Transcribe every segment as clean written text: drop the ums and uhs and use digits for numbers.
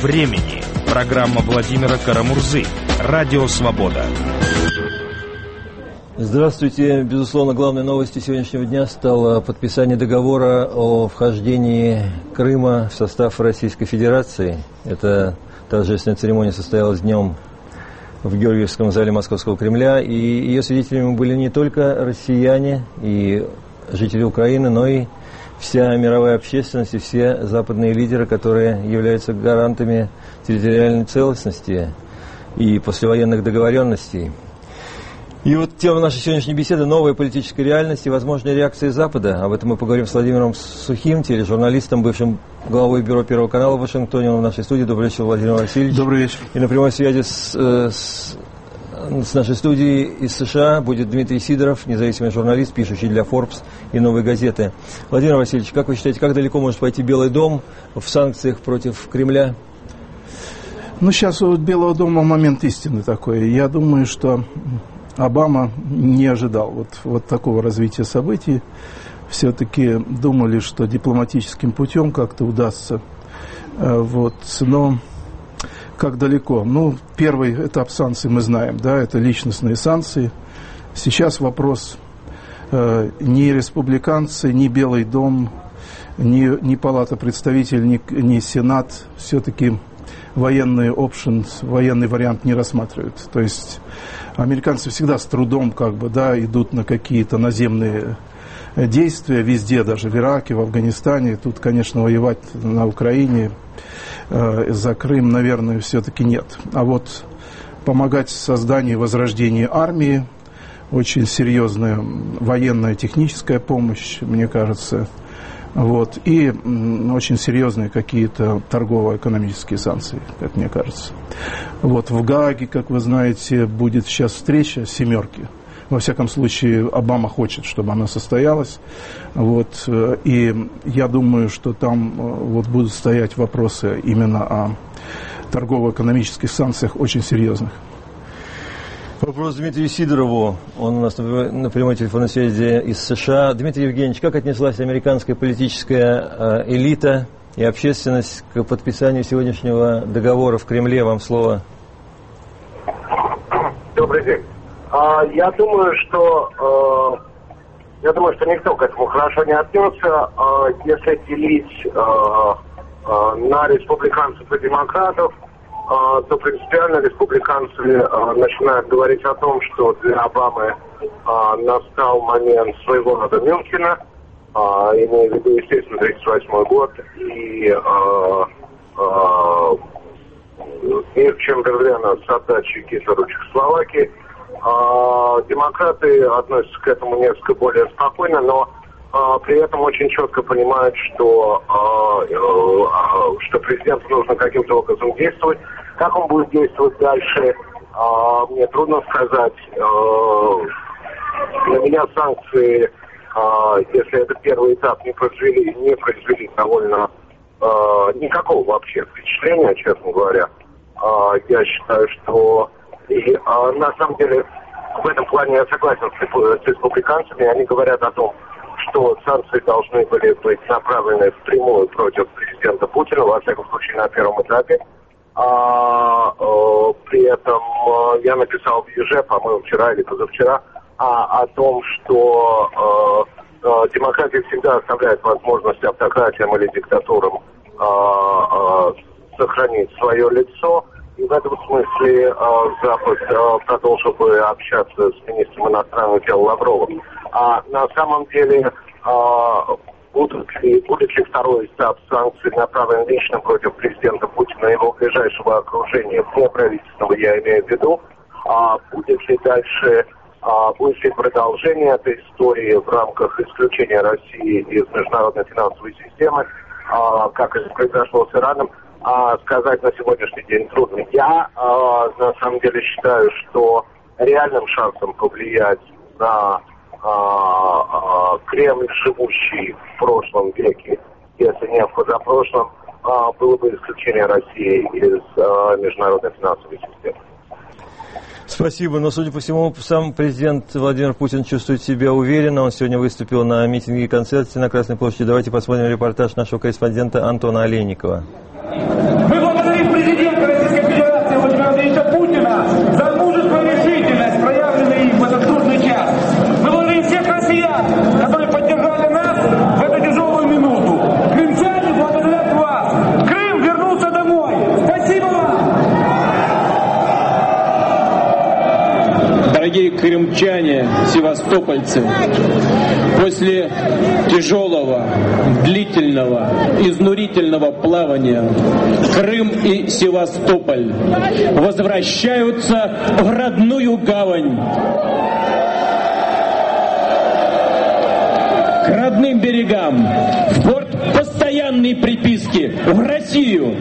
времени». Программа Владимира Карамурзы. Радио «Свобода». Здравствуйте. Безусловно, главной новостью сегодняшнего дня стало подписание договора о вхождении Крыма в состав Российской Федерации. Эта торжественная церемония состоялась днем в Георгиевском зале Московского Кремля, и ее свидетелями были не только россияне и жители Украины, но и вся мировая общественность и все западные лидеры, которые являются гарантами территориальной целостности и послевоенных договоренностей. И вот тема нашей сегодняшней беседы – новая политическая реальность и возможные реакции Запада. Об этом мы поговорим с Владимиром Сухим, тележурналистом, бывшим главой бюро Первого канала в Вашингтоне. Он в нашей студии. Добрый вечер, Владимир Васильевич. Добрый вечер. И на прямой связи с нашей студией из США будет Дмитрий Сидоров, независимый журналист, пишущий для Forbes и «Новой газеты». Владимир Васильевич, как вы считаете, как далеко может пойти Белый дом в санкциях против Кремля? Ну, сейчас у Белого дома момент истины такой. Я думаю, что Обама не ожидал вот такого развития событий. Все-таки думали, что дипломатическим путем как-то удастся. Но как далеко? Ну, первый этап санкций мы знаем, да, это личностные санкции. Сейчас вопрос ни республиканцы, ни Белый дом, ни Палата представителей, ни Сенат все-таки военный вариант не рассматривают. То есть американцы всегда с трудом идут на какие-то наземные действия везде, даже в Ираке, в Афганистане. Тут, конечно, воевать на Украине за Крым, наверное, все-таки нет. А вот помогать в создании и возрождении армии, очень серьезная военная техническая помощь, мне кажется, и очень серьезные какие-то торгово-экономические санкции, как мне кажется. В Гааге, как вы знаете, будет сейчас встреча «семерки». Во всяком случае, Обама хочет, чтобы она состоялась. И я думаю, что там будут стоять вопросы именно о торгово-экономических санкциях очень серьезных. Вопрос Дмитрию Сидорову. Он у нас на прямой телефонной связи из США. Дмитрий Евгеньевич, как отнеслась американская политическая элита и общественность к подписанию сегодняшнего договора в Кремле? Вам слово. Добрый день. Я думаю, что никто к этому хорошо не отнесся. Если делить на республиканцев и демократов, то принципиально республиканцы начинают говорить о том, что для Обамы настал момент своего рода Мюнхена, имея в виду, естественно, 1938 год, и мир Чемберлена с отдачей Гитлеру Чехословакии. Демократы относятся к этому несколько более спокойно, но при этом очень четко понимают, что президенту нужно каким-то образом действовать. Как он будет действовать дальше, мне трудно сказать. Для меня санкции, если это первый этап, не произвели довольно никакого вообще впечатления, честно говоря. Я считаю, что на самом деле в этом плане я согласен с республиканцами. Они говорят о том, что санкции должны были быть направлены впрямую против президента Путина, во всяком случае на первом этапе. При этом я написал в Еже, по-моему, вчера или позавчера, о том, что демократия всегда оставляет возможность автократиям или диктатурам сохранить свое лицо. И в этом смысле Запад продолжил бы общаться с министром иностранных дел Лавровым. А на самом деле, будет ли второй этап санкций направлен лично против президента Путина и его ближайшего окружения, вне правительственного, я имею в виду, будет ли дальше, будет ли продолжение этой истории в рамках исключения России из международной финансовой системы, как это произошло с Ираном, сказать на сегодняшний день трудно. Я на самом деле считаю, что реальным шансом повлиять на Кремль, живущий в прошлом веке, если не в позапрошлом, было бы исключение России из международной финансовой системы. Спасибо, но, судя по всему, сам президент Владимир Путин чувствует себя уверенно. Он сегодня выступил на митинге и концерте на Красной площади. Давайте посмотрим репортаж нашего корреспондента Антона Олейникова. Мы благодарим севастопольцы, после тяжелого, длительного, изнурительного плавания Крым и Севастополь возвращаются в родную гавань, к родным берегам, в порт постоянной приписки, в Россию.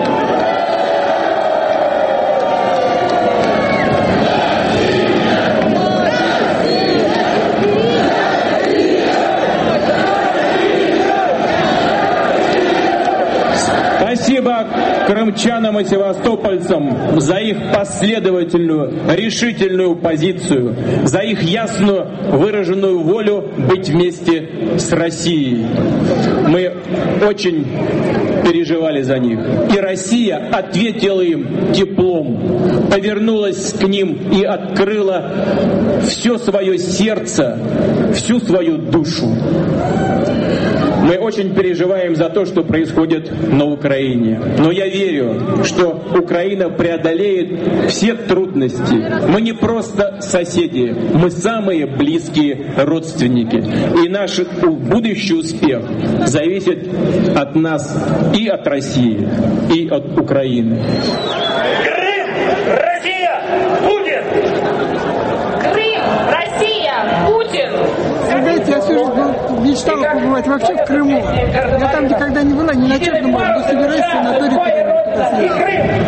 Спасибо крымчанам и севастопольцам за их последовательную, решительную позицию, за их ясно выраженную волю быть вместе с Россией. Мы очень переживали за них. И Россия ответила им теплом, повернулась к ним и открыла все свое сердце, всю свою душу. Мы очень переживаем за то, что происходит на Украине. Но я верю, что Украина преодолеет все трудности. Мы не просто соседи, мы самые близкие родственники. И наш будущий успех зависит от нас и от России, и от Украины. Крым! Россия! Путин! Крым! Россия! Путин! Знаете, я все же мечтала побывать вообще в Крыму. Я там никогда не была, ни на Черном море, но собираюсь в санаторий туда съездить.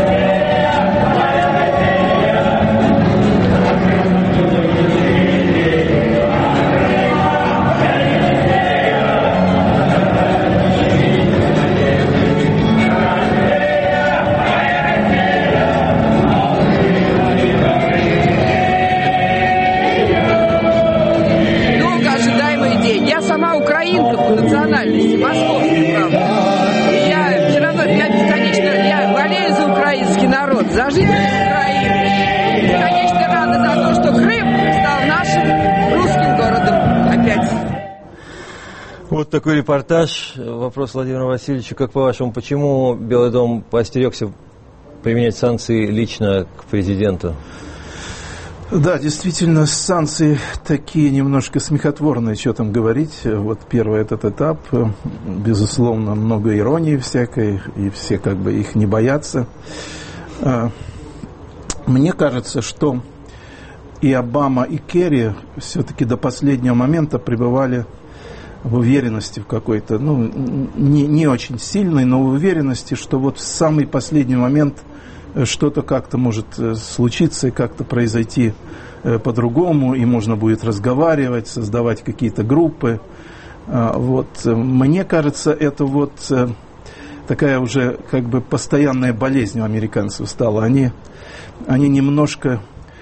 национальности, московской, правда. И я все равно, я болею за украинский народ, за жителей Украины. И, конечно, рада за то, что Крым стал нашим русским городом опять. Вот такой репортаж. Вопрос Владимиру Васильевичу. Как по-вашему, почему Белый дом поостерегся применять санкции лично к президенту? Да, действительно, санкции такие немножко смехотворные, что там говорить. Вот первый этот этап, безусловно, много иронии всякой, и все как бы их не боятся. Мне кажется, что и Обама, и Керри все-таки до последнего момента пребывали в уверенности в какой-то, не очень сильной, но в уверенности, что вот в самый последний момент что-то как-то может случиться и как-то произойти по-другому, и можно будет разговаривать, создавать какие-то группы. Вот. Мне кажется, это вот такая уже как бы постоянная болезнь у американцев стала. Они немножко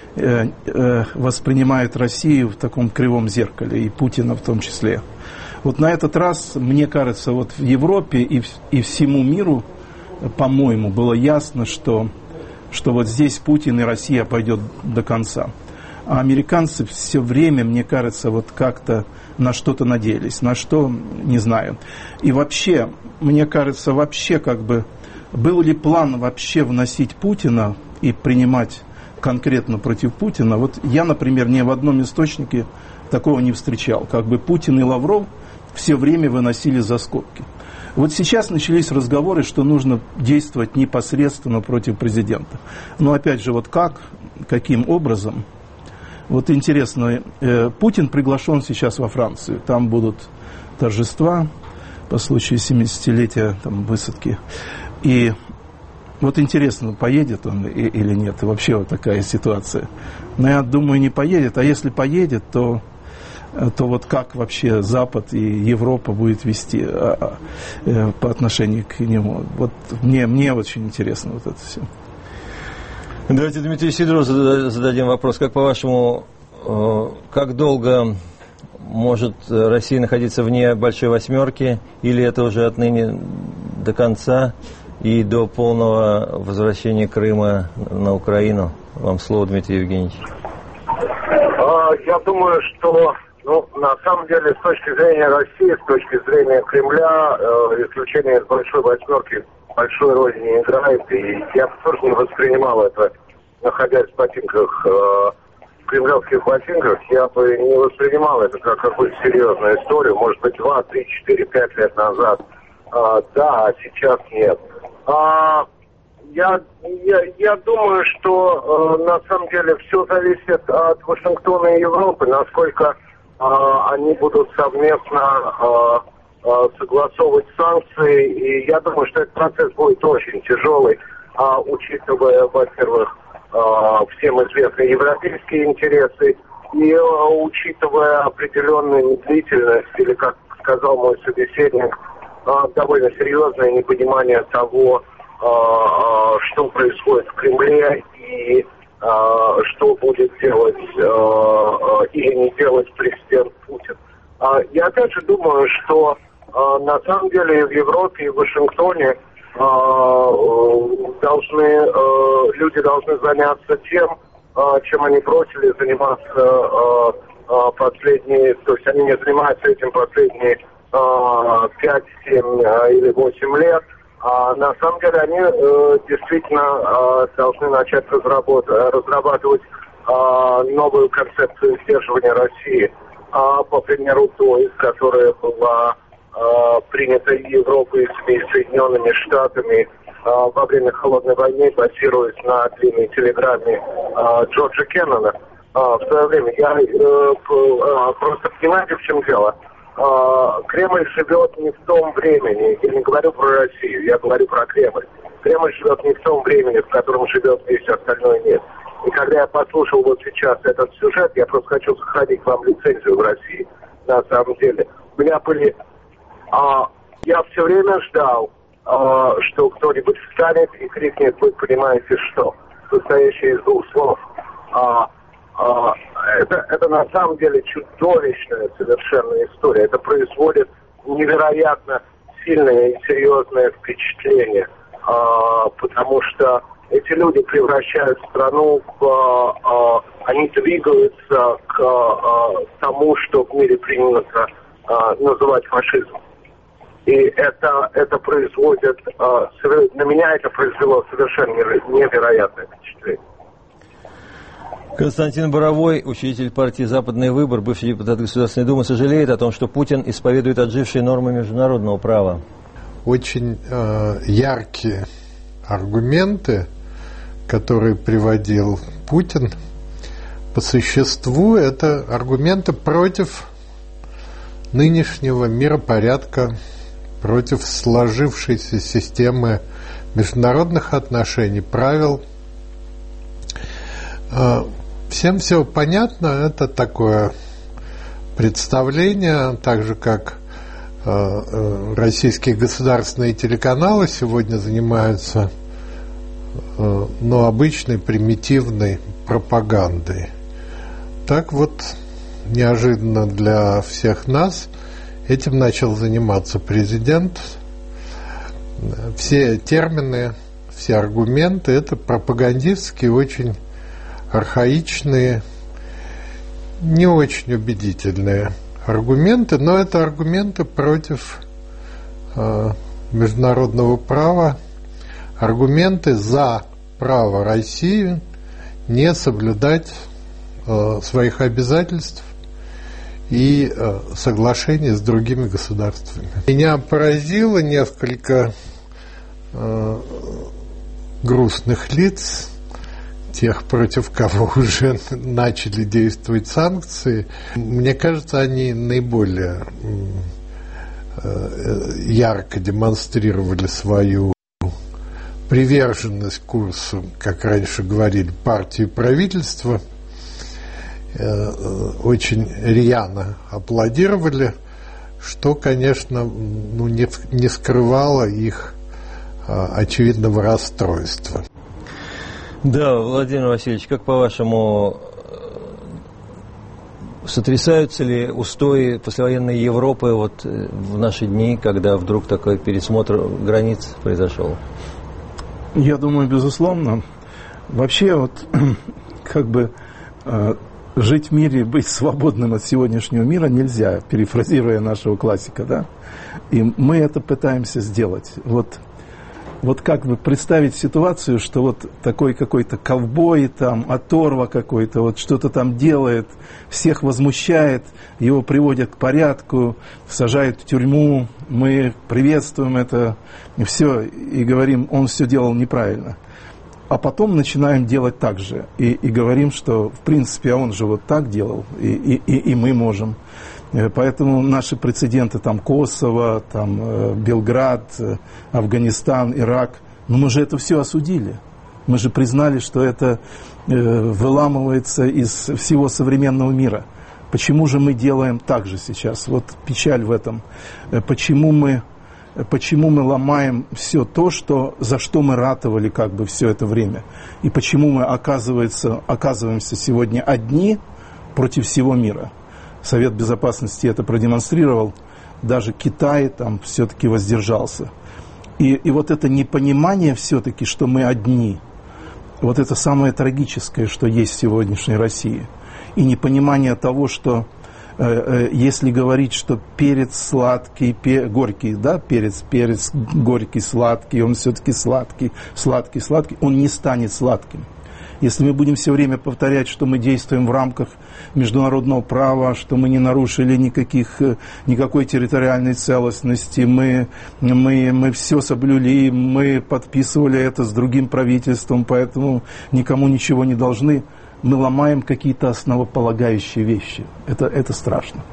воспринимают Россию в таком кривом зеркале, и Путина в том числе. Вот на этот раз, мне кажется, вот в Европе и всему миру, по-моему, было ясно, что вот здесь Путин и Россия пойдет до конца. А американцы все время, мне кажется, вот как-то на что-то надеялись, на что, не знаю. И вообще, мне кажется, вообще как бы, был ли план вообще вносить Путина и принимать конкретно против Путина? Вот я, например, ни в одном источнике такого не встречал. Как бы Путин и Лавров все время выносили за скобки. Вот сейчас начались разговоры, что нужно действовать непосредственно против президента. Но опять же, вот каким образом? Вот интересно, Путин приглашен сейчас во Францию. Там будут торжества по случаю 70-летия высадки. И вот интересно, поедет он или нет. И вообще вот такая ситуация. Но я думаю, не поедет. А если поедет, то вот как вообще Запад и Европа будет вести по отношению к нему. Вот мне очень интересно вот это все. Давайте Дмитрию Сидорову зададим вопрос. Как по-вашему, как долго может Россия находиться вне Большой Восьмерки, или это уже отныне до конца и до полного возвращения Крыма на Украину? Вам слово, Дмитрий Евгеньевич. Я думаю, что на самом деле, с точки зрения России, с точки зрения Кремля, исключение из Большой Восьмерки большой роли не играет. И я бы тоже не воспринимал это, находясь в ботинках кремлевских ботинках, я бы не воспринимал это как какую-то серьезную историю. Может быть, 2, 3, 4, 5 лет назад. Да, а сейчас нет. Я думаю, что на самом деле все зависит от Вашингтона и Европы, насколько они будут совместно согласовывать санкции. И я думаю, что этот процесс будет очень тяжелый, учитывая, во-первых, всем известные европейские интересы и учитывая определенную медлительность, или, как сказал мой собеседник, довольно серьезное непонимание того, что происходит в Кремле и что будет делать или не делать президент Путин. Я опять же думаю, что на самом деле в Европе и в Вашингтоне люди должны заняться тем, чем они бросили заниматься последние, то есть они не занимаются этим последние 5, 7 или 8 лет. На самом деле они действительно должны начать разрабатывать новую концепцию сдерживания России, по примеру той, которая была принята Европой и Соединенными Штатами во время Холодной войны, базируясь на длинной телеграмме Джорджа Кеннона в свое время. Я просто понимаете, в чем дело? Кремль живет не в том времени, я не говорю про Россию, я говорю про Кремль. Кремль живет не в том времени, в котором живет весь остальной мир. И когда я послушал вот сейчас этот сюжет, я просто хочу сохранить вам лицензию в России, на самом деле. У меня были... я все время ждал, что кто-нибудь встанет и крикнет: вы понимаете что? Состоящее из двух слов. Это на самом деле чудовищная совершенно история. Это производит невероятно сильное и серьезное впечатление, потому что эти люди превращают страну они двигаются к тому, что в мире принято называть фашизмом. И это производит, на меня это произвело совершенно невероятное впечатление. Константин Боровой, учредитель партии «Западный выбор», бывший депутат Государственной Думы, сожалеет о том, что Путин исповедует отжившие нормы международного права. Очень яркие аргументы, которые приводил Путин, по существу это аргументы против нынешнего миропорядка, против сложившейся системы международных отношений, правил. Всем все понятно, это такое представление, так же как российские государственные телеканалы сегодня занимаются обычной примитивной пропагандой. Так вот, неожиданно для всех нас этим начал заниматься президент. Все термины, все аргументы – это пропагандистские, очень архаичные, не очень убедительные аргументы, но это аргументы против международного права, аргументы за право России не соблюдать своих обязательств и соглашений с другими государствами. Меня поразило несколько грустных лиц, тех, против кого уже начали действовать санкции. Мне кажется, они наиболее ярко демонстрировали свою приверженность курсу, как раньше говорили, партии и правительства. Очень рьяно аплодировали, что, конечно, не скрывало их очевидного расстройства. Да, Владимир Васильевич, как по-вашему, сотрясаются ли устои послевоенной Европы вот в наши дни, когда вдруг такой пересмотр границ произошел? Я думаю, безусловно. Вообще, вот как бы жить в мире, быть свободным от сегодняшнего мира нельзя, перефразируя нашего классика, да? И мы это пытаемся сделать. Вот Вот как бы представить ситуацию, что вот такой какой-то ковбой, там, оторва какой-то, вот что-то там делает, всех возмущает, его приводят к порядку, сажают в тюрьму, мы приветствуем это, и все, и говорим, он все делал неправильно. А потом начинаем делать так же, и говорим, что, в принципе, он же вот так делал, и мы можем. Поэтому наши прецеденты, там, Косово, там, Белград, Афганистан, Ирак, но мы же это все осудили. Мы же признали, что это выламывается из всего современного мира. Почему же мы делаем так же сейчас? Вот печаль в этом. Почему мы ломаем все то, за что мы ратовали как бы все это время? И почему мы оказываемся сегодня одни против всего мира? Совет Безопасности это продемонстрировал, даже Китай там все-таки воздержался. И вот это непонимание все-таки, что мы одни, вот это самое трагическое, что есть в сегодняшней России. И непонимание того, что если говорить, что перец сладкий, горький, да, перец горький, сладкий, он все-таки сладкий, он не станет сладким. Если мы будем все время повторять, что мы действуем в рамках международного права, что мы не нарушили никакой территориальной целостности, мы все соблюли, мы подписывали это с другим правительством, поэтому никому ничего не должны, мы ломаем какие-то основополагающие вещи. Это страшно.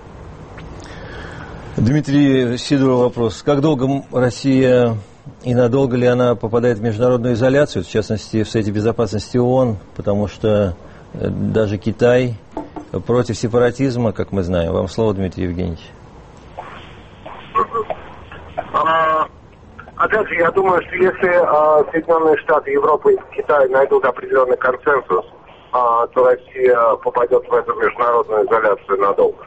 Дмитрий Сидоров, вопрос. Как долго Россия и надолго ли она попадает в международную изоляцию, в частности, в Совете Безопасности ООН, потому что даже Китай против сепаратизма, как мы знаем. Вам слово, Дмитрий Евгеньевич. Опять же, я думаю, что если Соединенные Штаты, Европа и Китай найдут определенный консенсус, то Россия попадет в эту международную изоляцию надолго.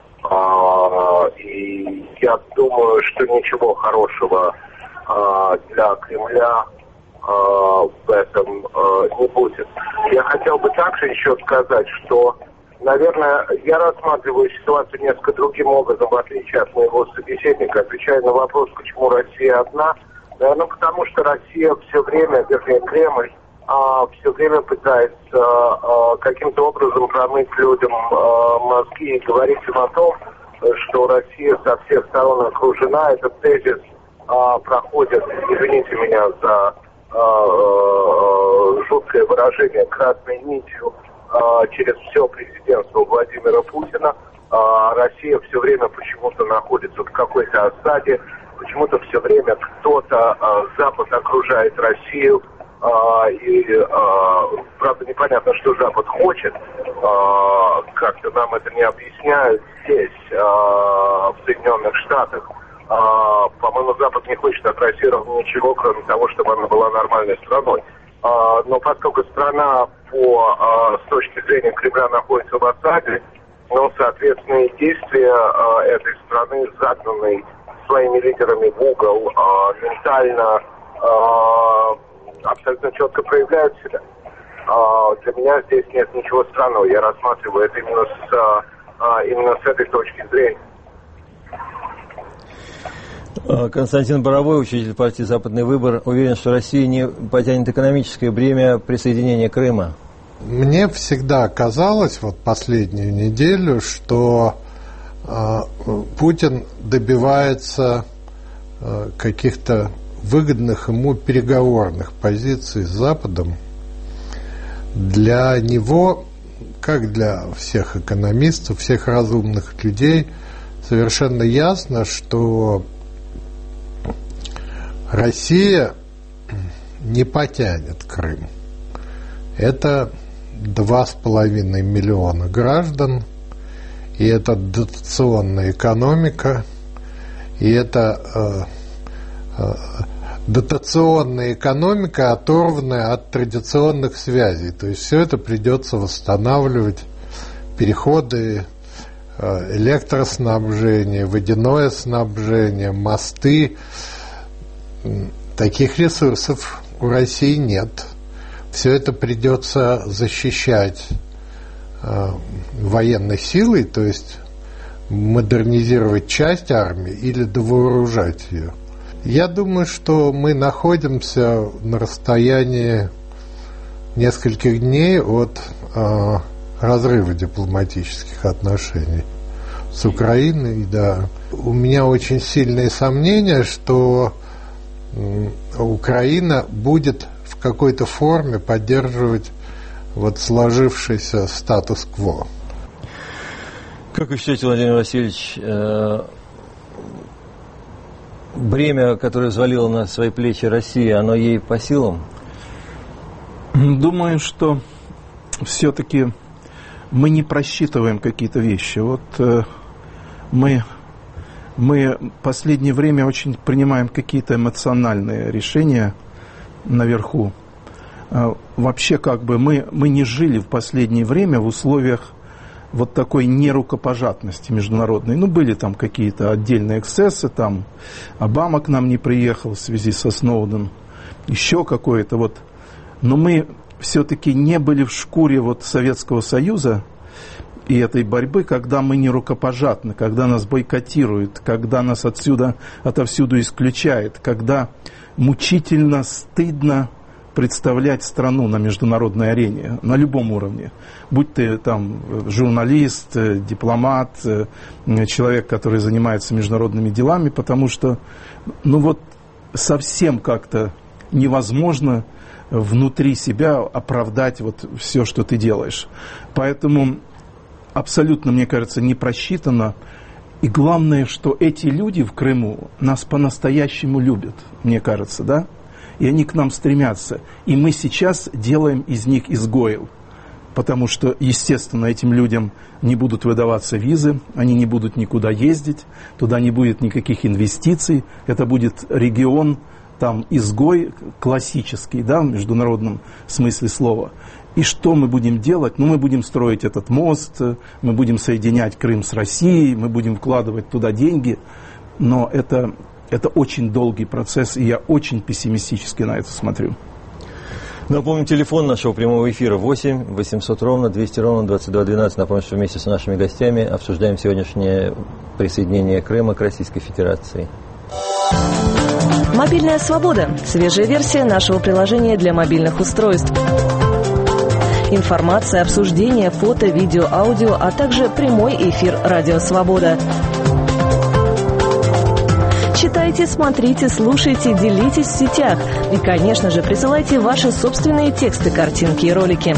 И я думаю, что ничего хорошего для Кремля в этом не будет. Я хотел бы также еще сказать, что, наверное, я рассматриваю ситуацию несколько другим образом, в отличие от моего собеседника, отвечая на вопрос, почему Россия одна. Наверное, потому что Россия все время, вернее, Кремль, все время пытается каким-то образом промыть людям мозги и говорить им о том, что Россия со всех сторон окружена. Этот тезис проходит, извините меня за жуткое выражение, красной нитью через все президентство Владимира Путина. Россия все время почему-то находится в какой-то осаде, почему-то все время кто-то, Запад окружает Россию, и, правда, непонятно, что Запад хочет, как-то нам это не объясняют здесь, в Соединенных Штатах. По-моему, Запад не хочет от России ровно ничего, кроме того, чтобы она была нормальной страной. Но поскольку страна с точки зрения Кремля находится в осаде, соответственно, и действия этой страны, загнанной своими лидерами в угол, ментально абсолютно четко проявляют себя. Для меня здесь нет ничего странного. Я рассматриваю это именно с этой точки зрения. Константин Боровой, учитель партии «Западный выбор», уверен, что Россия не потянет экономическое бремя присоединения Крыма. Мне всегда казалось, вот последнюю неделю, что Путин добивается каких-то выгодных ему переговорных позиций с Западом. Для него, как для всех экономистов, всех разумных людей, совершенно ясно, что Россия не потянет Крым. Это 2,5 миллиона граждан, и это дотационная экономика, и это дотационная экономика, оторванная от традиционных связей. То есть все это придется восстанавливать, переходы, электроснабжение, водяное снабжение, мосты. Таких ресурсов у России нет. Все это придется защищать военной силой, то есть модернизировать часть армии или довооружать ее. Я думаю, что мы находимся на расстоянии нескольких дней от разрыва дипломатических отношений с Украиной. Да. У меня очень сильные сомнения, что Украина будет в какой-то форме поддерживать вот сложившийся статус-кво. Как вы считаете, Владимир Васильевич, бремя, которое взвалило на свои плечи Россия, оно ей по силам? Думаю, что все-таки мы не просчитываем какие-то вещи. Вот мы в последнее время очень принимаем какие-то эмоциональные решения наверху. Вообще, как бы мы не жили в последнее время в условиях вот такой нерукопожатности международной. Ну, были там какие-то отдельные эксцессы, там Обама к нам не приехал в связи со Сноуденом, еще какое-то вот. Но мы все-таки не были в шкуре вот Советского Союза и этой борьбы, когда мы не рукопожатны, когда нас бойкотируют, когда нас отовсюду исключают, когда мучительно стыдно представлять страну на международной арене, на любом уровне. Будь ты там журналист, дипломат, человек, который занимается международными делами, потому что, ну вот, совсем как-то невозможно внутри себя оправдать вот все, что ты делаешь. Поэтому абсолютно, мне кажется, не просчитано. И главное, что эти люди в Крыму нас по-настоящему любят, мне кажется, да? И они к нам стремятся. И мы сейчас делаем из них изгоев. Потому что, естественно, этим людям не будут выдаваться визы, они не будут никуда ездить, туда не будет никаких инвестиций. Это будет регион, там, изгой классический, да, в международном смысле слова. И что мы будем делать? Ну, мы будем строить этот мост, мы будем соединять Крым с Россией, мы будем вкладывать туда деньги. Но это очень долгий процесс, и я очень пессимистически на это смотрю. Напомню, телефон нашего прямого эфира 8 800 ровно 200 ровно 2212. Напомню, что вместе с нашими гостями обсуждаем сегодняшнее присоединение Крыма к Российской Федерации. Мобильная свобода. Свежая версия нашего приложения для мобильных устройств. Информация, обсуждение, фото, видео, аудио, а также прямой эфир «Радио Свобода». Читайте, смотрите, слушайте, делитесь в сетях. И, конечно же, присылайте ваши собственные тексты, картинки и ролики.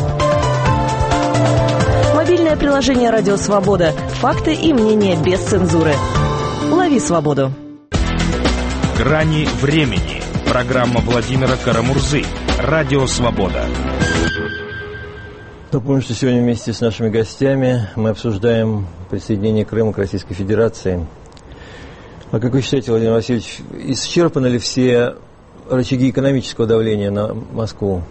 Мобильное приложение «Радио Свобода». Факты и мнения без цензуры. Лови свободу. «Грани времени». Программа Владимира Карамурзы. Радио Свобода. Напомню, что сегодня вместе с нашими гостями мы обсуждаем присоединение Крыма к Российской Федерации. А как вы считаете, Владимир Васильевич, исчерпаны ли все рычаги экономического давления на Москву?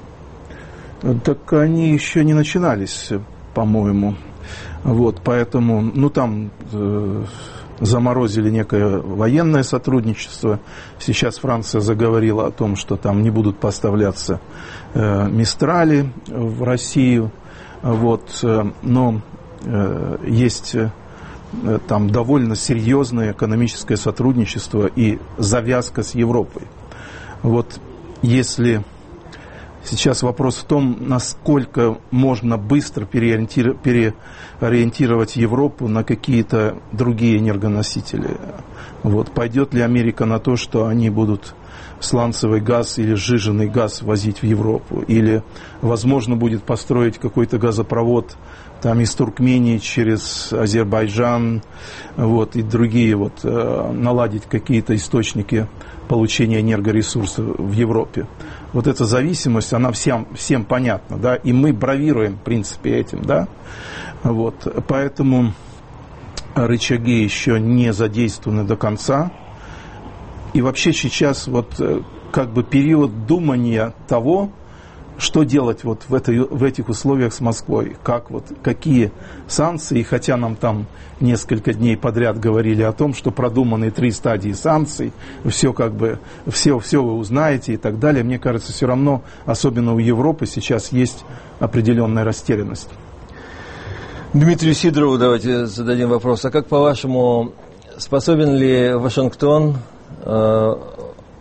Так они еще не начинались, по-моему. Вот, поэтому, ну, там заморозили некое военное сотрудничество. Сейчас Франция заговорила о том, что там не будут поставляться Мистрали в Россию. Вот, но есть там довольно серьезное экономическое сотрудничество и завязка с Европой. Вот если сейчас вопрос в том, насколько можно быстро переориентировать Европу на какие-то другие энергоносители. Вот, пойдет ли Америка на то, что они будут сланцевый газ или сжиженный газ возить в Европу, или возможно будет построить какой-то газопровод там из Туркмении через Азербайджан, вот, и другие, вот, наладить какие-то источники получения энергоресурсов в Европе. Вот эта зависимость, она всем понятна, да, и мы бравируем, в принципе, этим, да, вот, поэтому рычаги еще не задействованы до конца, и вообще сейчас вот как бы период думания того, что делать вот в этих условиях с Москвой, какие санкции, хотя нам там несколько дней подряд говорили о том, что продуманы 3 стадии санкций, все вы узнаете и так далее, мне кажется, все равно, особенно у Европы, сейчас есть определенная растерянность. Дмитрию Сидорову давайте зададим вопрос. А как, по-вашему, способен ли Вашингтон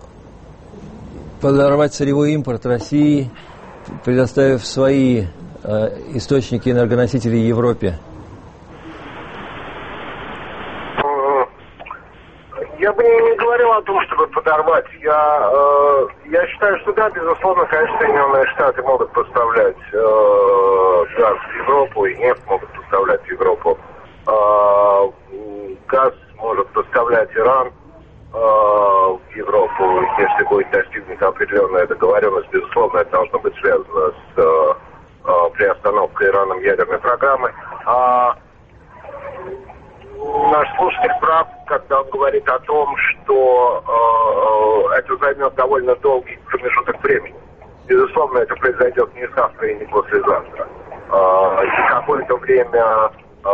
подорвать сырьевой импорт России, предоставив свои источники энергоносителей Европе? Я бы не говорил о том, чтобы подорвать. Я считаю, что да, безусловно, конечно, Соединенные Штаты могут поставлять газ в Европу, и нефть могут поставлять в Европу. Газ может поставлять Иран в Европу, если будет достигнута определенная договоренность. Безусловно, это должно быть связано с приостановкой Ираном ядерной программы. Наш слушатель прав, когда он говорит о том, что это займет довольно долгий промежуток времени. Безусловно, это произойдет не завтра и не послезавтра. И какое-то время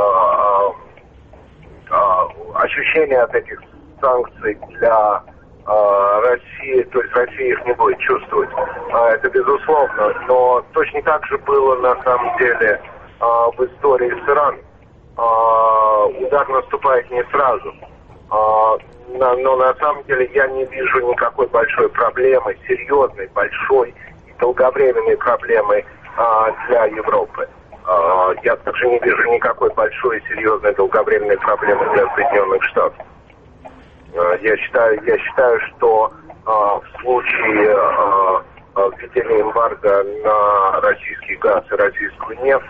ощущение от этих санкций для России, то есть Россия их не будет чувствовать. Это безусловно. Но точно так же было на самом деле в истории с Ираном. Удар наступает не сразу. Но на самом деле я не вижу никакой большой проблемы, серьезной, большой и долговременной проблемы для Европы. Я также не вижу никакой большой, серьезной, долговременной проблемы для Соединенных Штатов. Я считаю, что в случае введения эмбарго на российский газ и российскую нефть,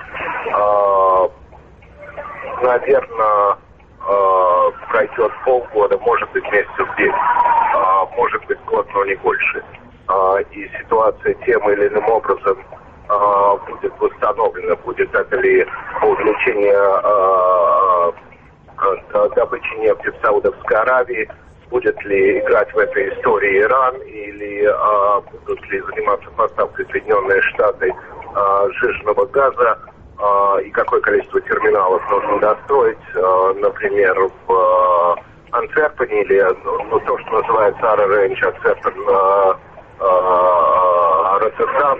наверное, пройдет полгода, может быть, месяцев 10, может быть, год, но не больше. И ситуация тем или иным образом будет восстановлена. Будет это ли увеличение добычи нефти в Саудовской Аравии, будет ли играть в этой истории Иран, или будут ли заниматься поставкой Соединенные Штаты сжиженного газа, и какое количество терминалов нужно достроить, например, в Антверпене, или то, что называется Ара Рейндж, Антверпен, Роттердам.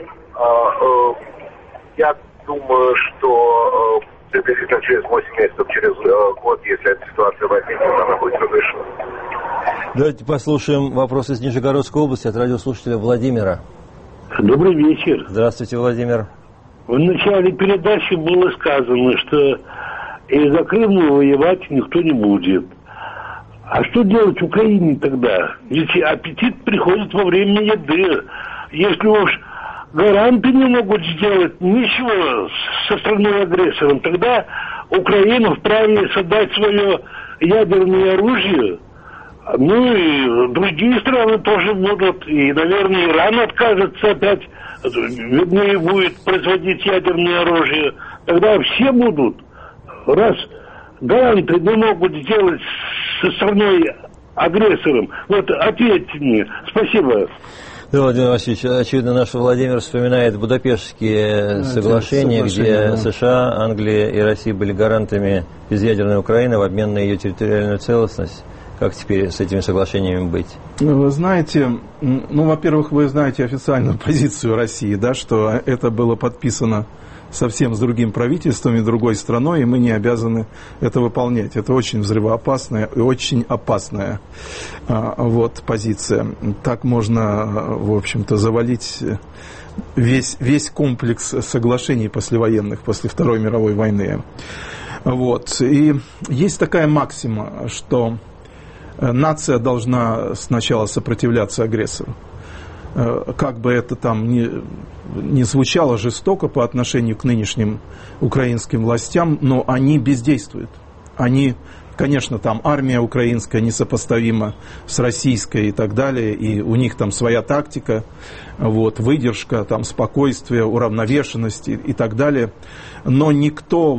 Я думаю, что приблизительно через 8 месяцев, через год, если эта ситуация возникнет, она будет разрешена. Давайте послушаем вопрос из Нижегородской области от радиослушателя Владимира. Добрый вечер. Здравствуйте, Владимир. В начале передачи было сказано, что из-за Крыма воевать никто не будет. А что делать Украине тогда? Ведь аппетит приходит во время еды. Если уж гаранты не могут сделать ничего со страной-агрессором, тогда Украина вправе создать свое ядерное оружие. Ну и другие страны тоже будут. И, наверное, Иран откажется опять, вернее, будет производить ядерное оружие. Тогда все будут. Раз гаранты не могут сделать со страной-агрессором. Вот ответьте мне. Спасибо. Да, Владимир Васильевич, очевидно, наш Владимир вспоминает Будапештские соглашения, где США, Англия и Россия были гарантами безъядерной Украины в обмен на ее территориальную целостность. Как теперь с этими соглашениями быть? Вы знаете, во-первых, вы знаете официальную позицию России, да, что это было подписано совсем с другим правительством и другой страной, и мы не обязаны это выполнять. Это очень взрывоопасная и очень опасная позиция. Так можно, в общем-то, завалить весь комплекс соглашений послевоенных, после Второй мировой войны. И есть такая максима, что нация должна сначала сопротивляться агрессору. Как бы это там ни звучало жестоко по отношению к нынешним украинским властям, но они бездействуют. Они, конечно, там армия украинская несопоставима с российской и так далее, и у них там своя тактика, выдержка, там спокойствие, уравновешенность и так далее. Но никто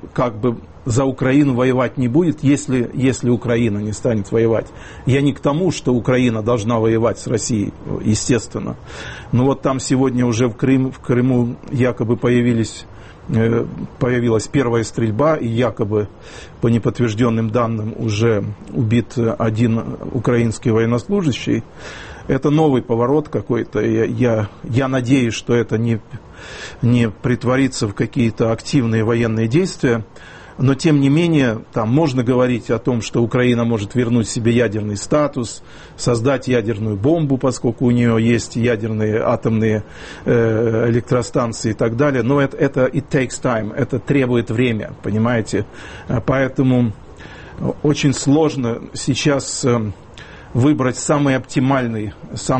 за Украину воевать не будет, если Украина не станет воевать. Я не к тому, что Украина должна воевать с Россией, естественно. Но там сегодня уже в Крыму якобы появилась первая стрельба, и якобы по неподтвержденным данным уже убит один украинский военнослужащий. Это новый поворот какой-то. Я надеюсь, что это не притворится в какие-то активные военные действия. но тем не менее там можно говорить о том, что Украина может вернуть себе ядерный статус, создать ядерную бомбу, поскольку у нее есть ядерные атомные электростанции и так далее, но это it takes time, это требует время, понимаете, поэтому очень сложно сейчас выбрать самый оптимальный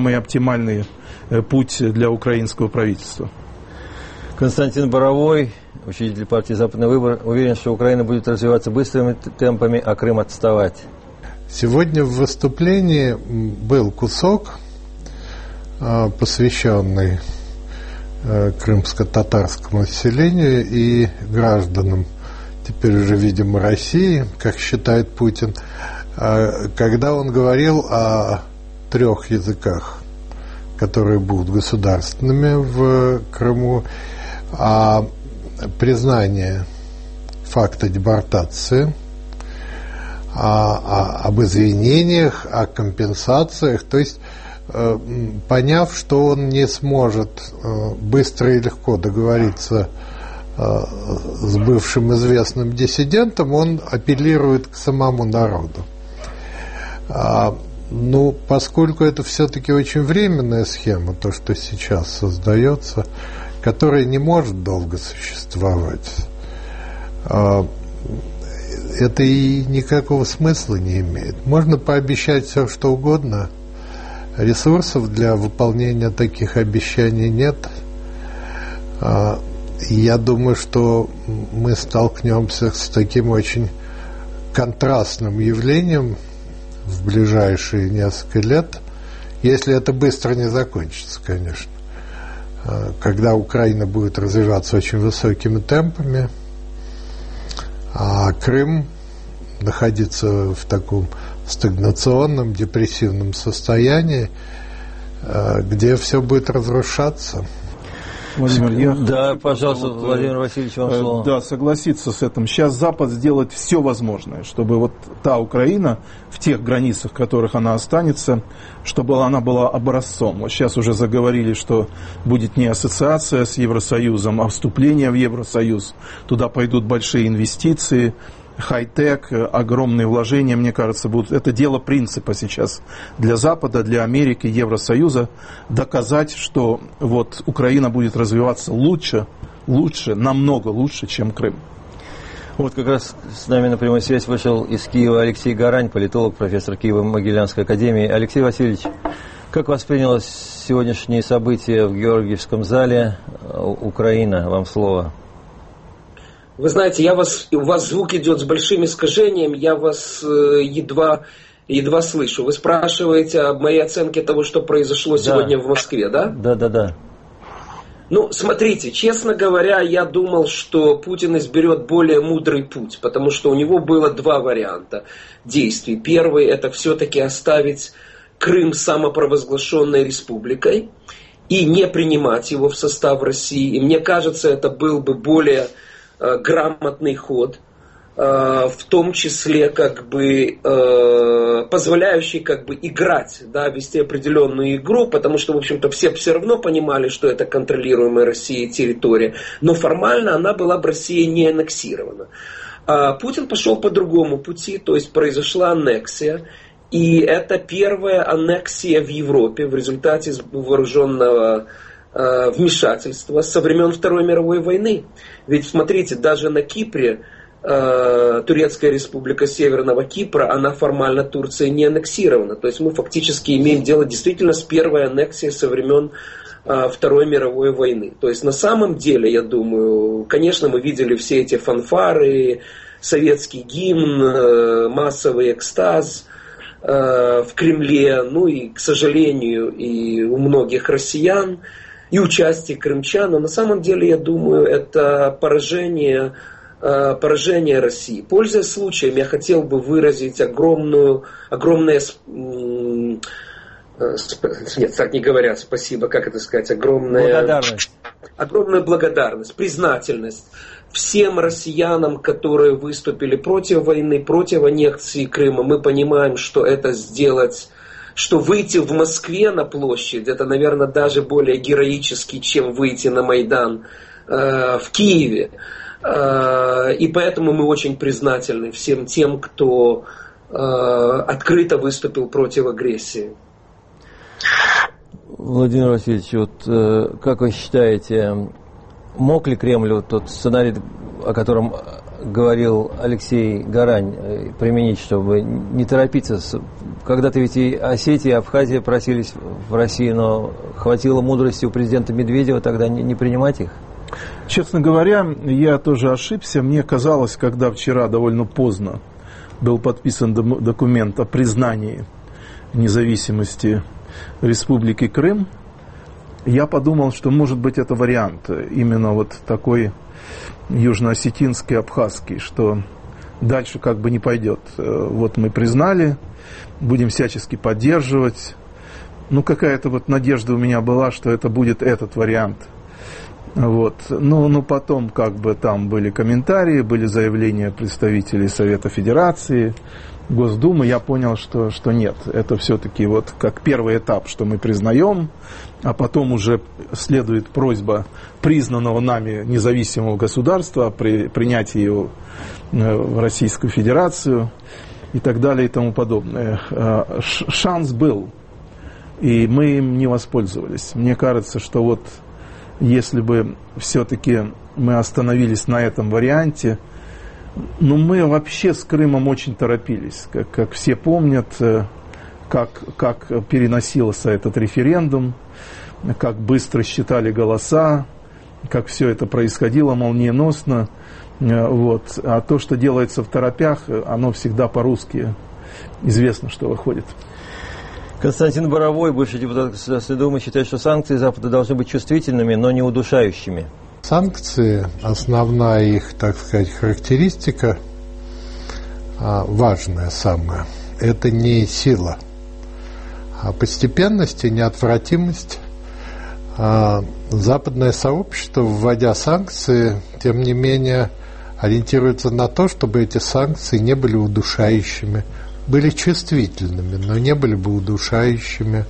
путь для украинского правительства. Константин Боровой, учредитель партии «Западный выбор», уверен, что Украина будет развиваться быстрыми темпами, а Крым отставать. Сегодня в выступлении был кусок, посвященный крымско-татарскому населению и гражданам, теперь уже, видимо, России, как считает Путин, когда он говорил о 3 языках, которые будут государственными в Крыму, о признании факта депортации, об извинениях, о компенсациях, то есть поняв, что он не сможет быстро и легко договориться с бывшим известным диссидентом, он апеллирует к самому народу. Ну, поскольку это все-таки очень временная схема, то, что сейчас создается, которая не может долго существовать, это и никакого смысла не имеет. Можно пообещать все, что угодно, ресурсов для выполнения таких обещаний нет. Я думаю, что мы столкнемся с таким очень контрастным явлением в ближайшие несколько лет, если это быстро не закончится, конечно. Когда Украина будет развиваться очень высокими темпами, а Крым находиться в таком стагнационном, депрессивном состоянии, где все будет разрушаться. Владимир, да, пожалуйста, Владимир Васильевич, вам слово. Да, согласиться с этим. Сейчас Запад сделает все возможное, чтобы вот та Украина, в тех границах, в которых она останется, чтобы она была образцом. Вот сейчас уже заговорили, что будет не ассоциация с Евросоюзом, а вступление в Евросоюз. Туда пойдут большие инвестиции, хай-тек, огромные вложения, мне кажется, будут. Это дело принципа сейчас для Запада, для Америки, Евросоюза, доказать, что вот Украина будет развиваться лучше, намного лучше, чем Крым. Вот как раз с нами на прямой связь вышел из Киева Алексей Гарань, политолог, профессор Киево-Могилянской академии. Алексей Васильевич, как воспринялось сегодняшние события в Георгиевском зале? Украина, вам слово. Вы знаете, у вас звук идет с большим искажением, я вас едва слышу. Вы спрашиваете об моей оценке того, что произошло сегодня в Москве, да? Да. Ну, смотрите, честно говоря, я думал, что Путин изберет более мудрый путь, потому что у него было 2 варианта действий. Первый – это все-таки оставить Крым самопровозглашенной республикой и не принимать его в состав России. И мне кажется, это был бы более грамотный ход, в том числе позволяющий играть, вести определенную игру, потому что, в общем-то, все равно понимали, что это контролируемая Россией территория, но формально она была бы Россией не аннексирована. Путин пошел по другому пути, то есть произошла аннексия, и это первая аннексия в Европе в результате вооруженного вмешательства со времен Второй мировой войны. Ведь смотрите, даже на Кипре, Турецкая республика Северного Кипра, она формально Турцией не аннексирована. То есть мы фактически имеем дело действительно с первой аннексией со времен Второй мировой войны. То есть на самом деле, я думаю, конечно, мы видели все эти фанфары, советский гимн, массовый экстаз в Кремле, ну и, к сожалению, и у многих россиян, и участие крымчан, но на самом деле, я думаю, это поражение России. Пользуясь случаем, я хотел бы выразить огромная благодарность, признательность всем россиянам, которые выступили против войны, против аннексии Крыма. Мы понимаем, что это сделать, что выйти в Москве на площадь, это, наверное, даже более героически, чем выйти на Майдан в Киеве. И поэтому мы очень признательны всем тем, кто открыто выступил против агрессии. Владимир Васильевич, вот как вы считаете, мог ли Кремль вот тот сценарий, о котором говорил Алексей Горань, применить, чтобы не торопиться? Когда-то ведь и Осетия, и Абхазия просились в Россию, но хватило мудрости у президента Медведева тогда не принимать их? Честно говоря, я тоже ошибся. Мне казалось, когда вчера довольно поздно был подписан документ о признании независимости Республики Крым, я подумал, что может быть это вариант именно вот такой южно-осетинский, абхазский, что дальше как бы не пойдет. Вот мы признали, будем всячески поддерживать. Ну, какая-то вот надежда у меня была, что это будет этот вариант. Вот. Но потом как бы там были комментарии, были заявления представителей Совета Федерации, Госдумы. Я понял, что нет, это все-таки вот как первый этап, что мы признаем, а потом уже следует просьба признанного нами независимого государства о принятии его в Российскую Федерацию и так далее и тому подобное. Шанс был, и мы им не воспользовались. Мне кажется, что вот если бы все-таки мы остановились на этом варианте, ну, мы вообще с Крымом очень торопились. Как все помнят, как переносился этот референдум, как быстро считали голоса, как все это происходило молниеносно. Вот. А то, что делается в торопях, оно всегда по-русски известно, что выходит. Константин Боровой, бывший депутат Государственной Думы, считает, что санкции Запада должны быть чувствительными, но не удушающими. Санкции, основная их, так сказать, характеристика, важная самая, это не сила, а постепенность и неотвратимость. Западное сообщество, вводя санкции, тем не менее, ориентируется на то, чтобы эти санкции не были удушающими, были чувствительными, но не были бы удушающими.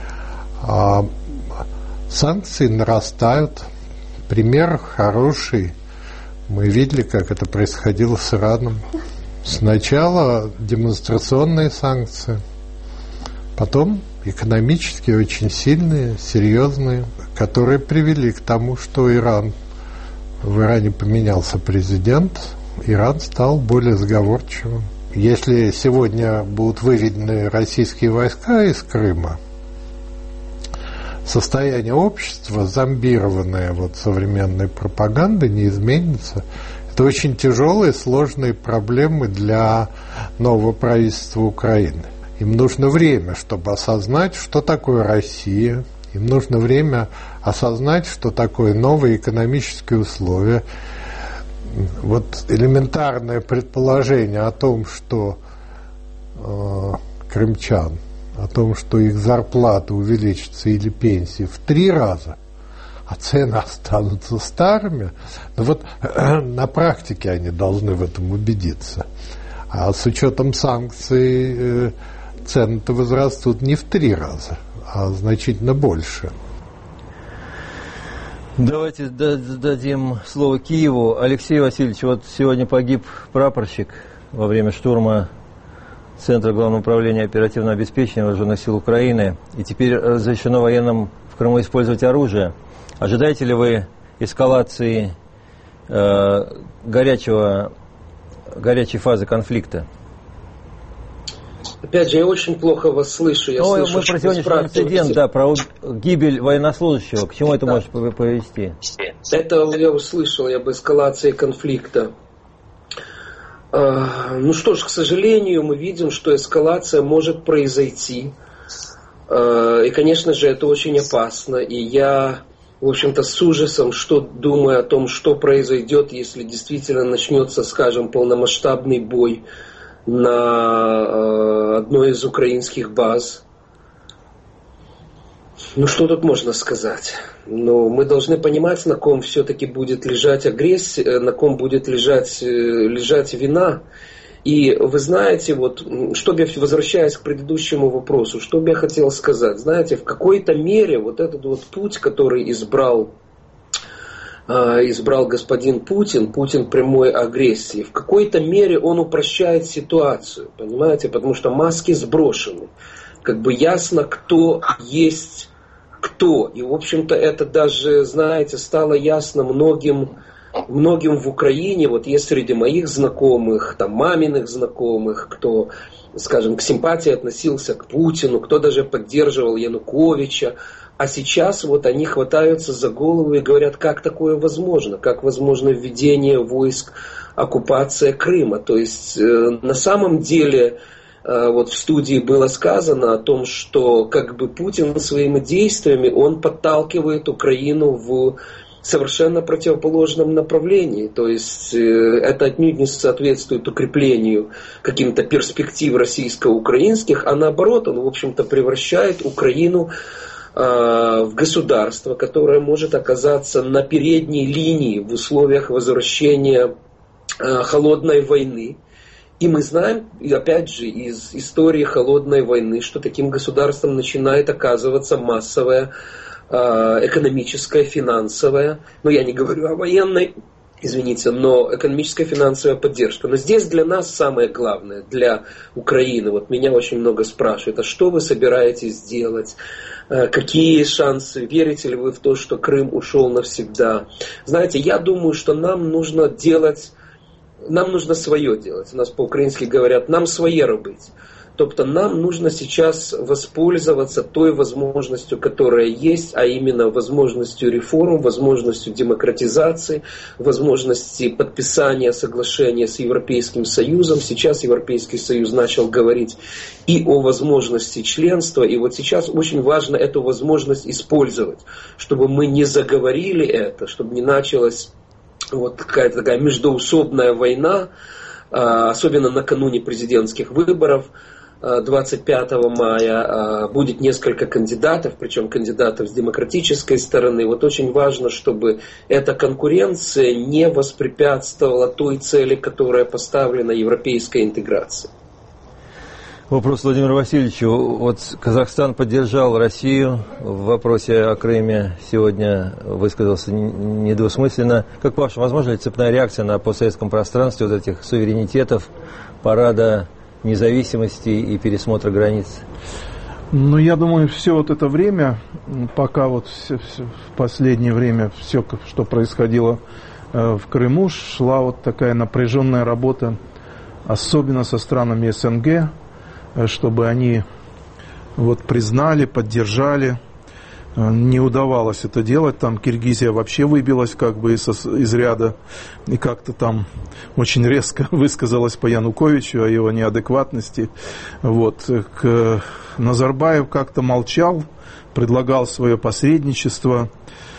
Санкции нарастают. Пример хороший. Мы видели, как это происходило с Ираном. Сначала демонстрационные санкции, потом экономические, очень сильные, серьезные, которые привели к тому, что в Иране поменялся президент, Иран стал более сговорчивым. Если сегодня будут выведены российские войска из Крыма, состояние общества, зомбированное вот современной пропагандой, не изменится. Это очень тяжелые, сложные проблемы для нового правительства Украины. Им нужно время, чтобы осознать, что такое Россия. Им нужно время осознать, что такое новые экономические условия. Вот элементарное предположение о том, что крымчан, о том, что их зарплата увеличится или пенсии в 3 раза, а цены останутся старыми, но вот на практике они должны в этом убедиться. А с учетом санкций цены-то возрастут не в 3 раза, а значительно больше. Давайте дадим слово Киеву. Алексей Васильевич, вот сегодня погиб прапорщик во время штурма Центра Главного управления оперативного обеспечения Вооруженных сил Украины, и теперь разрешено военным в Крыму использовать оружие. Ожидаете ли вы эскалации горячей фазы конфликта? Опять же, я очень плохо вас слышу. Мы про сегодняшний инцидент, да, про гибель военнослужащего. К чему это может повести? Это я услышал, об эскалации конфликта. Ну что ж, к сожалению, мы видим, что эскалация может произойти. И, конечно же, это очень опасно. И я, в общем-то, с ужасом думаю о том, что произойдет, если действительно начнется, скажем, полномасштабный бой на одной из украинских баз. Ну, что тут можно сказать? Но мы должны понимать, на ком все-таки будет лежать агрессия, на ком будет лежать вина. И вы знаете, вот, возвращаясь к предыдущему вопросу, что бы я хотел сказать? Знаете, в какой-то мере вот этот вот путь, который избрал избрал господин Путин, Путин прямой агрессии, в какой-то мере он упрощает ситуацию, понимаете, потому что маски сброшены. Как бы ясно, кто есть кто. И, в общем-то, это даже, знаете, стало ясно многим в Украине. Вот есть среди моих знакомых, там, маминых знакомых, кто, скажем, к симпатии относился к Путину, кто даже поддерживал Януковича. А сейчас вот они хватаются за голову и говорят, как такое возможно, как возможно введение войск, оккупация Крыма. То есть на самом деле вот в студии было сказано о том, что как бы Путин своими действиями, он подталкивает Украину в совершенно противоположном направлении. То есть это отнюдь не соответствует укреплению каким-то перспектив российско-украинских, а наоборот, он, в общем-то, превращает Украину в государство, которое может оказаться на передней линии в условиях возвращения холодной войны. И мы знаем, и опять же, из истории холодной войны, что таким государством начинает оказываться массовая экономическая, финансовая, но я не говорю о военной, извините, но экономическая, финансовая поддержка. Но здесь для нас самое главное, для Украины, вот меня очень много спрашивают, а что вы собираетесь делать? Какие шансы? Верите ли вы в то, что Крым ушел навсегда? Знаете, я думаю, что нам нужно свое делать. У нас по-украински говорят, нам своє робить. Тобто нам нужно сейчас воспользоваться той возможностью, которая есть, а именно возможностью реформ, возможностью демократизации, возможностью подписания соглашения с Европейским Союзом. Сейчас Европейский Союз начал говорить и о возможности членства, и вот сейчас очень важно эту возможность использовать, чтобы мы не заговорили это, чтобы не началась вот какая-то такая междоусобная война, особенно накануне президентских выборов. 25 мая будет несколько кандидатов, причем кандидатов с демократической стороны. Вот очень важно, чтобы эта конкуренция не воспрепятствовала той цели, которая поставлена европейской интеграцией. Вопрос Владимиру Васильевичу. Вот Казахстан поддержал Россию в вопросе о Крыме. Сегодня высказался недвусмысленно. Как по-вашему, возможно ли цепная реакция на постсоветском пространстве вот этих суверенитетов, парада независимости и пересмотра границ? Ну, я думаю, все вот это время, пока вот в последнее время все, что происходило в Крыму, шла вот такая напряженная работа, особенно со странами СНГ, чтобы они вот признали, поддержали. Не удавалось это делать. Там Киргизия вообще выбилась как бы из ряда и как-то там очень резко высказалась по Януковичу о его неадекватности. Вот. Назарбаев как-то молчал, предлагал свое посредничество.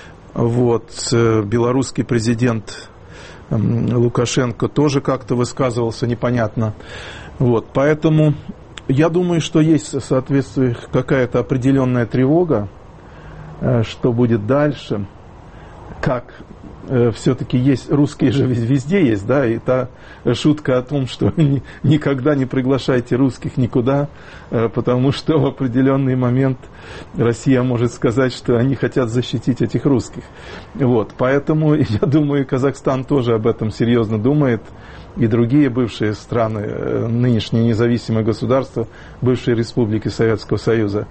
Вот. Белорусский президент Лукашенко тоже как-то высказывался непонятно. Вот. Поэтому я думаю, что есть соответственно какая-то определенная тревога, что будет дальше, как все-таки есть, русские же везде есть, да, и та шутка о том, что никогда не приглашайте русских никуда, потому что в определенный момент Россия может сказать, что они хотят защитить этих русских. Вот, поэтому, я думаю, Казахстан тоже об этом серьезно думает, и другие бывшие страны, нынешние независимые государства, бывшие республики Советского Союза.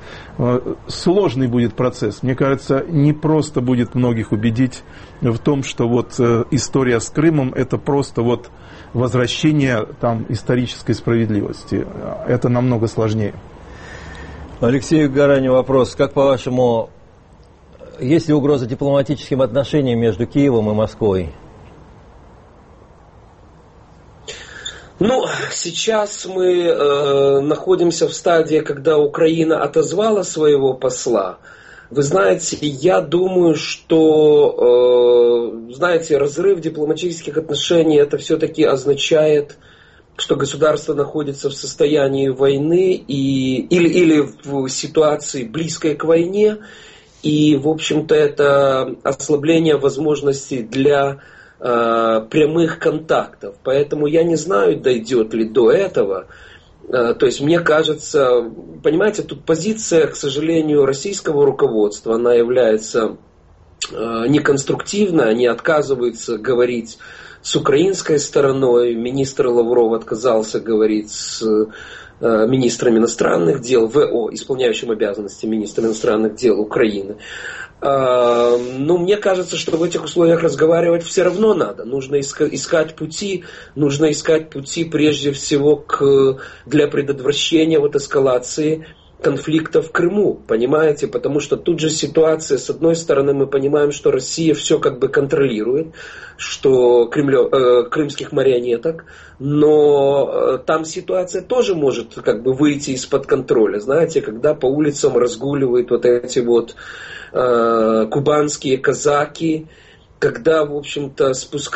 Сложный будет процесс. Мне кажется, не просто будет многих убедить в том, что вот история с Крымом – это просто вот возвращение там исторической справедливости. Это намного сложнее. Алексею Гараню вопрос. Как по-вашему, есть ли угроза дипломатическим отношениям между Киевом и Москвой? Ну, сейчас мы находимся в стадии, когда Украина отозвала своего посла. Вы знаете, я думаю, что, разрыв дипломатических отношений это все-таки означает, что государство находится в состоянии войны или в ситуации близкой к войне. И, в общем-то, это ослабление возможностей для прямых контактов. Поэтому я не знаю, дойдет ли до этого. То есть мне кажется, понимаете, тут позиция, к сожалению, российского руководства, она является неконструктивно, они отказываются говорить с украинской стороной, министр Лавров отказался говорить с министром иностранных дел, ВО, исполняющим обязанности министра иностранных дел Украины. Ну, мне кажется, что в этих условиях разговаривать все равно надо. Нужно искать пути прежде всего для предотвращения вот эскалации конфликта в Крыму, понимаете? Потому что тут же ситуация, с одной стороны, мы понимаем, что Россия все как бы контролирует, что крымских марионеток, но там ситуация тоже может как бы выйти из-под контроля. Знаете, когда по улицам разгуливают вот эти вот кубанские казаки, когда, в общем-то,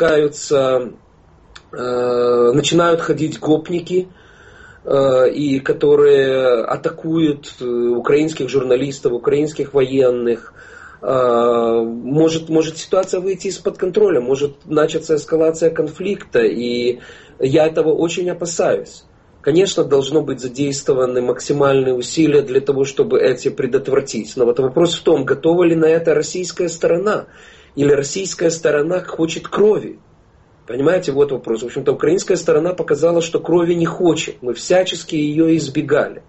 начинают ходить гопники, и которые атакуют украинских журналистов, украинских военных, может ситуация выйти из-под контроля, может начаться эскалация конфликта, и я этого очень опасаюсь. Конечно, должно быть задействованы максимальные усилия для того, чтобы эти предотвратить. Но вот вопрос в том, готова ли на это российская сторона, или российская сторона хочет крови. Понимаете, вот вопрос. В общем-то, украинская сторона показала, что крови не хочет. Мы всячески ее избегали.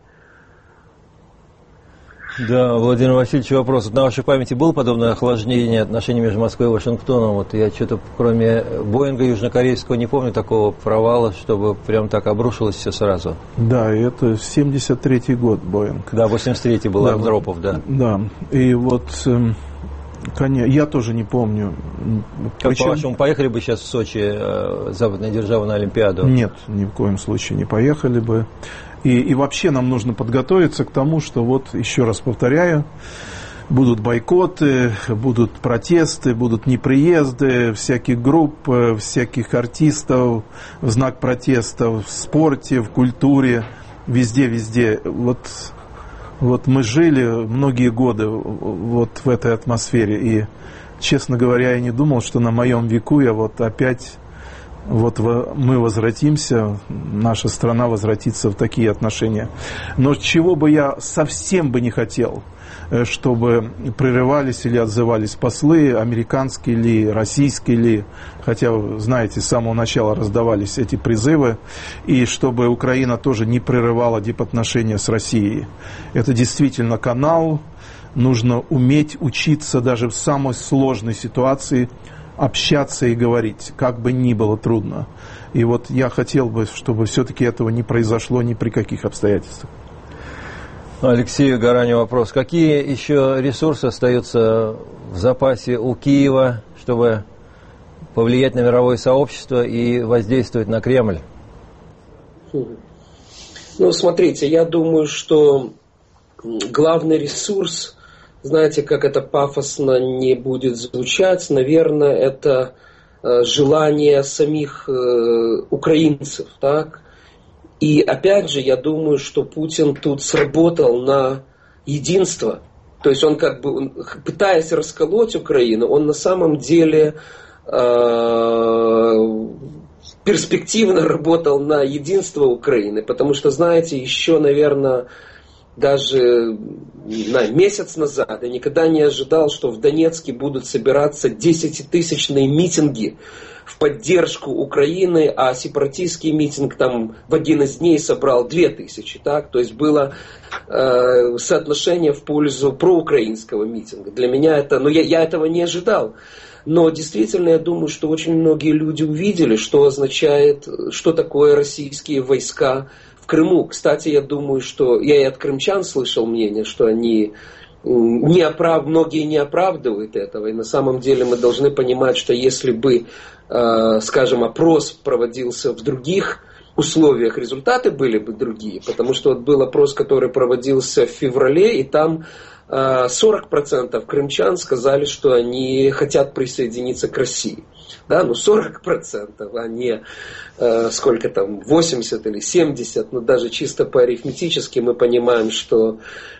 Да, Владимир Васильевич, вопрос. На вашей памяти было подобное охлаждение отношений между Москвой и Вашингтоном? Вот я что-то, кроме Боинга южнокорейского, не помню такого провала, чтобы прям так обрушилось все сразу. Да, это 73-й год Боинг. Да, 83-й был Андропов, да. Да, и вот... Я тоже не помню. Как, по-вашему, поехали бы сейчас в Сочи западные державы на Олимпиаду? Нет, ни в коем случае не поехали бы. И вообще нам нужно подготовиться к тому, что вот, еще раз повторяю, будут бойкоты, будут протесты, будут неприезды всяких групп, всяких артистов в знак протеста в спорте, в культуре, везде. Вот мы жили многие годы вот в этой атмосфере, и, честно говоря, я не думал, что на моем веку я вот опять, мы возвратимся, наша страна возвратится в такие отношения. Но чего бы я совсем бы не хотел, чтобы прерывались или отзывались послы, американские ли, российские ли, хотя, знаете, с самого начала раздавались эти призывы, и чтобы Украина тоже не прерывала дипотношения с Россией. Это действительно канал, нужно уметь учиться даже в самой сложной ситуации, общаться и говорить, как бы ни было трудно. И вот я хотел бы, чтобы все-таки этого не произошло ни при каких обстоятельствах. Алексею Гараню вопрос. Какие еще ресурсы остаются в запасе у Киева, чтобы повлиять на мировое сообщество и воздействовать на Кремль? Ну, смотрите, я думаю, что главный ресурс, знаете, как это пафосно не будет звучать, наверное, это желание самих украинцев, так? И опять же, я думаю, что Путин тут сработал на единство. То есть он как бы, пытаясь расколоть Украину, он на самом деле перспективно работал на единство Украины. Потому что, знаете, еще, наверное, даже месяц назад я никогда не ожидал, что в Донецке будут собираться 10-тысячные митинги в поддержку Украины, а сепаратистский митинг там в один из дней собрал 2000, так? То есть было соотношение в пользу проукраинского митинга. Для меня это, я этого не ожидал. Но действительно, я думаю, что очень многие люди увидели, что означает, что такое российские войска в Крыму. Кстати, я думаю, что я и от крымчан слышал мнение, что они многие не оправдывают этого. И на самом деле мы должны понимать, что если бы, скажем, опрос проводился в других условиях, результаты были бы другие. Потому что вот был опрос, который проводился в феврале, и там 40% крымчан сказали, что они хотят присоединиться к России. Да, 40%, а не сколько там, 80 или 70, даже чисто по арифметически мы понимаем, что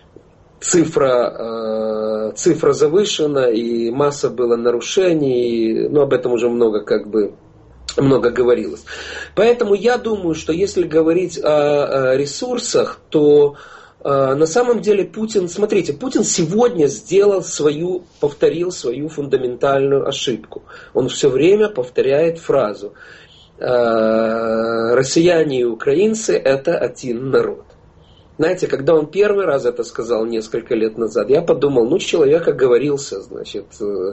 цифра завышена, и масса было нарушений, об этом уже много говорилось. Поэтому я думаю, что если говорить о ресурсах, то На самом деле Путин, смотрите, Путин сегодня повторил свою фундаментальную ошибку. Он все время повторяет фразу: россияне и украинцы – это один народ. Знаете, когда он первый раз это сказал несколько лет назад, я подумал, человек оговорился, значит,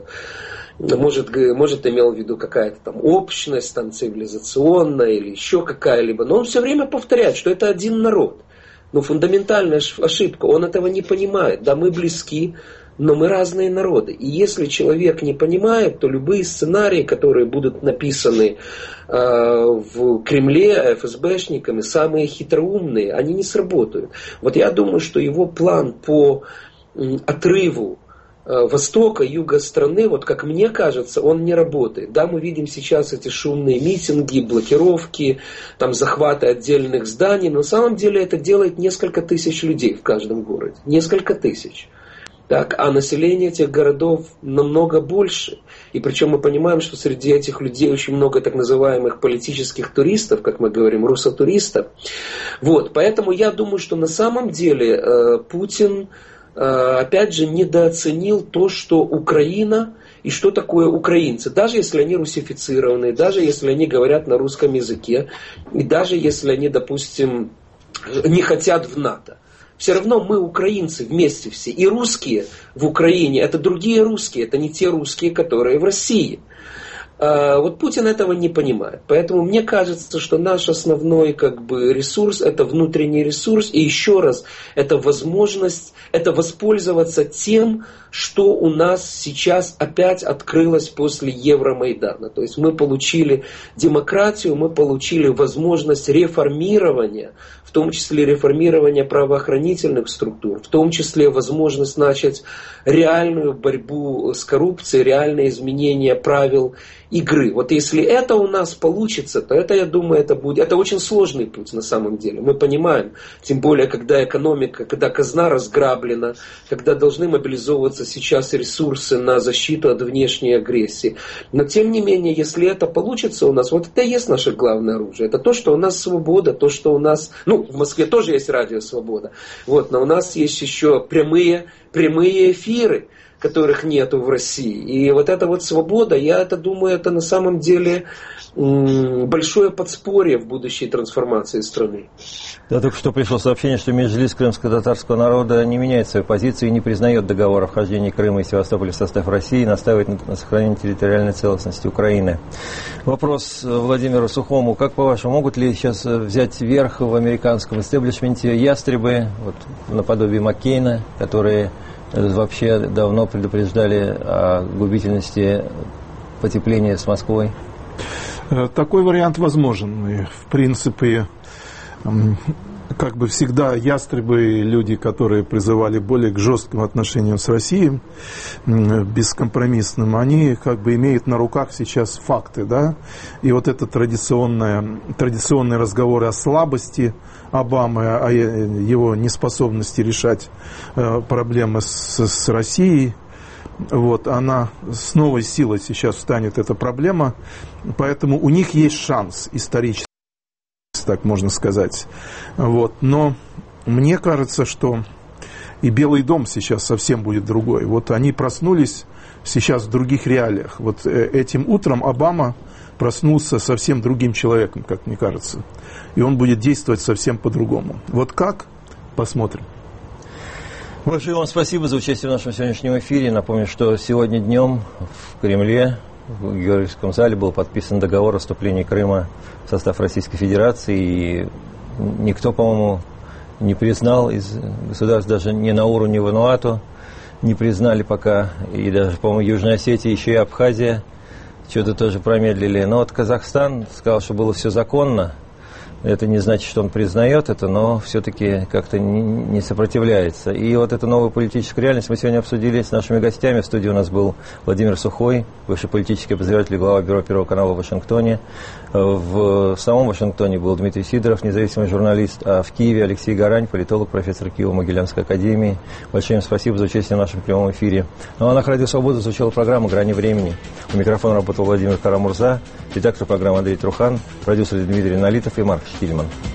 может имел в виду какая-то там общность, там цивилизационная или еще какая-либо, но он все время повторяет, что это один народ. Фундаментальная ошибка, он этого не понимает. Да, мы близки, но мы разные народы. И если человек не понимает, то любые сценарии, которые будут написаны в Кремле ФСБшниками, самые хитроумные, они не сработают. Вот я думаю, что его план по отрыву востока, юга страны, вот как мне кажется, он не работает. Да, мы видим сейчас эти шумные митинги, блокировки, там захваты отдельных зданий, но на самом деле это делает несколько тысяч людей в каждом городе. Несколько тысяч. Так, а население этих городов намного больше. И причем мы понимаем, что среди этих людей очень много так называемых политических туристов, как мы говорим, русотуристов. Вот, поэтому я думаю, что на самом деле Путин опять же недооценил то, что Украина и что такое украинцы. Даже если они русифицированы, даже если они говорят на русском языке, и даже если они, допустим, не хотят в НАТО. Все равно мы украинцы вместе все. И русские в Украине это другие русские, это не те русские, которые в России. Вот Путин этого не понимает. Поэтому мне кажется, что наш основной ресурс – это внутренний ресурс. И еще раз, это возможность, это воспользоваться тем, что у нас сейчас опять открылось после Евромайдана. То есть мы получили демократию, мы получили возможность реформирования, в том числе реформирования правоохранительных структур, в том числе возможность начать реальную борьбу с коррупцией, реальные изменения правил игры. Вот если это у нас получится, то это, я думаю, это очень сложный путь на самом деле. Мы понимаем, тем более, когда экономика, когда казна разграблена, когда должны мобилизовываться сейчас ресурсы на защиту от внешней агрессии. Но тем не менее, если это получится у нас, вот это и есть наше главное оружие. Это то, что у нас свобода, то, что у нас, в Москве тоже есть радио «Свобода», вот, но у нас есть еще прямые эфиры, которых нету в России. И вот эта вот свобода, я думаю, это на самом деле большое подспорье в будущей трансформации страны. Да, только что пришло сообщение, что Меджлис крымско-татарского народа не меняет свою позицию и не признает договор о вхождении Крыма и Севастополя в состав России и настаивает на сохранении территориальной целостности Украины. Вопрос Владимиру Сухому. Как, по-вашему, могут ли сейчас взять верх в американском истеблишменте ястребы, вот, наподобие Маккейна, которые вообще давно предупреждали о губительности потепления с Москвой? Такой вариант возможен. И, в принципе, всегда ястребы, люди, которые призывали более к жестким отношениям с Россией, бескомпромиссным, они имеют на руках сейчас факты, да, и вот это традиционные разговоры о слабости Обамы, о его неспособности решать проблемы с Россией, вот, она с новой силой сейчас встанет, эта проблема, поэтому у них есть шанс исторически, так можно сказать. Вот. Но мне кажется, что и Белый дом сейчас совсем будет другой. Вот они проснулись сейчас в других реалиях. Вот этим утром Обама проснулся совсем другим человеком, как мне кажется. И он будет действовать совсем по-другому. Вот как? Посмотрим. Большое вам спасибо за участие в нашем сегодняшнем эфире. Напомню, что сегодня днем в Кремле, в Георгиевском зале, был подписан договор о вступлении Крыма в состав Российской Федерации. И никто, по-моему, не признал из государств, даже не Науру, ни Вануату, не признали пока. И даже, по-моему, Южная Осетия, еще и Абхазия что-то тоже промедлили. Но вот Казахстан сказал, что было все законно. Это не значит, что он признает это, но все-таки как-то не сопротивляется. И вот эту новую политическую реальность мы сегодня обсудили с нашими гостями. В студии у нас был Владимир Сухой, бывший политический обозреватель, глава бюро Первого канала в Вашингтоне. В самом Вашингтоне был Дмитрий Сидоров, независимый журналист, а в Киеве Алексей Гарань, политолог, профессор Киево-Могилянской академии. Большое им спасибо за участие в нашем прямом эфире. Ну а на Радио Свобода звучала программа «Грани времени». У микрофона работал Владимир Карамурза, редактор программы Андрей Трухан, продюсер Дмитрий Налитов и Марк Штильман.